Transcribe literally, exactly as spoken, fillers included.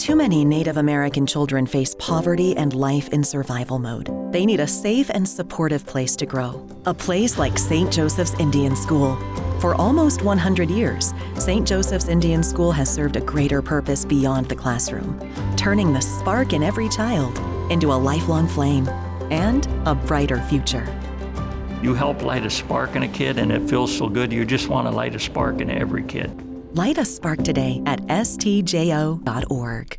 Too many Native American children face poverty and life in survival mode. They need a safe and supportive place to grow. A place like Saint Joseph's Indian School. For almost one hundred years, Saint Joseph's Indian School has served a greater purpose beyond the classroom, turning the spark in every child into a lifelong flame and a brighter future. You help light a spark in a kid and it feels so good, you just want to light a spark in every kid. Light a spark today at S T J O dot org.